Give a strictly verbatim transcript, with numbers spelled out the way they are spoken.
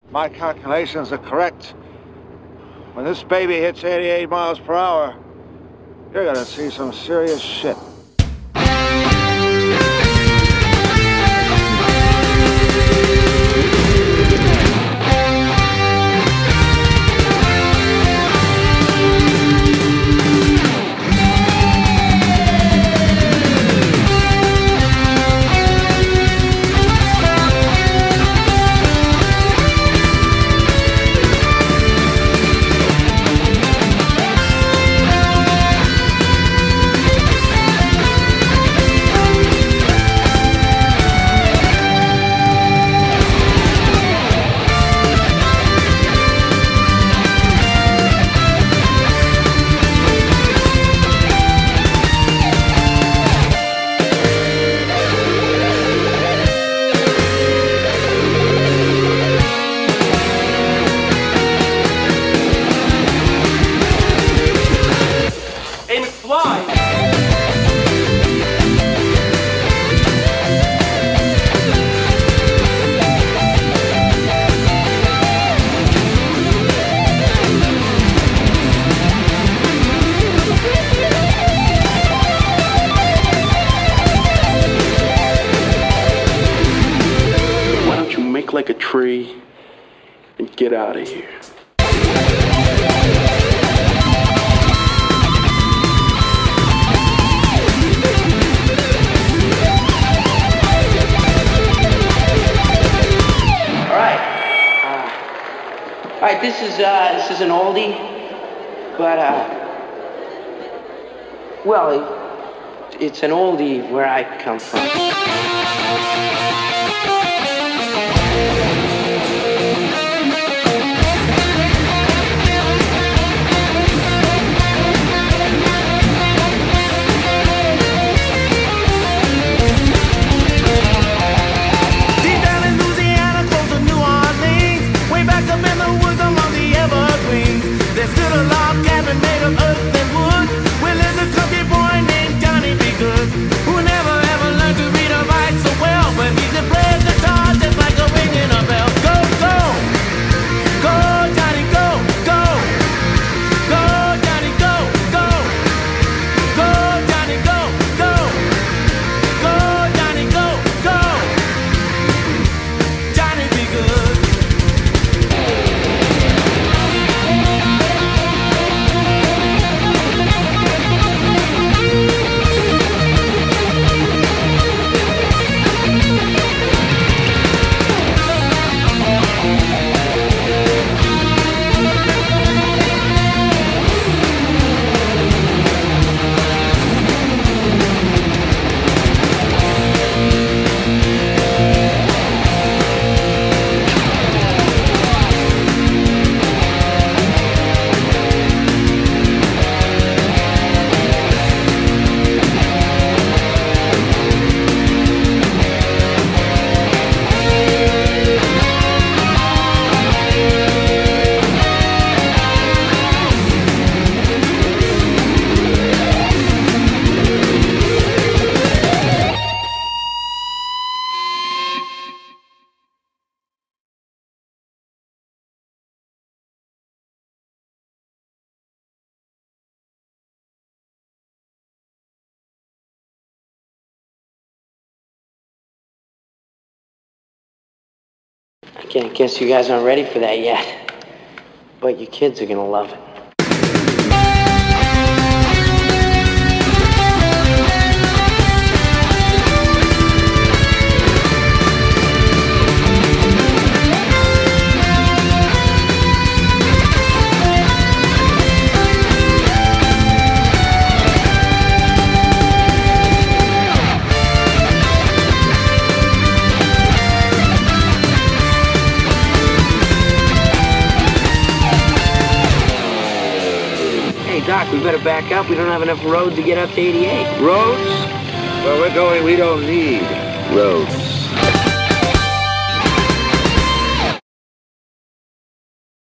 my calculations are correct, when this baby hits eighty-eight miles per hour, you're gonna see some serious shit. Like a tree and get out of here. All right. Uh, all right. This is uh, this is an oldie, but uh, well, it, it's an oldie where I come from. There's still a log cabin made of earth and wood. We live in a country boy named Johnny B. Good, who never ever learned to read or write so well, but he can play guitar just like a ringing a bell. Go, go, go, Johnny, go, go, go, Johnny, go, go, go, Johnny, go, go, go, Johnny, go, go, Johnny B. Good. I guess you guys aren't ready for that yet, but your kids are gonna love it. Doc, we better back up. We don't have enough road to get up to eighty-eight. Roads? Where we're going, we don't need roads.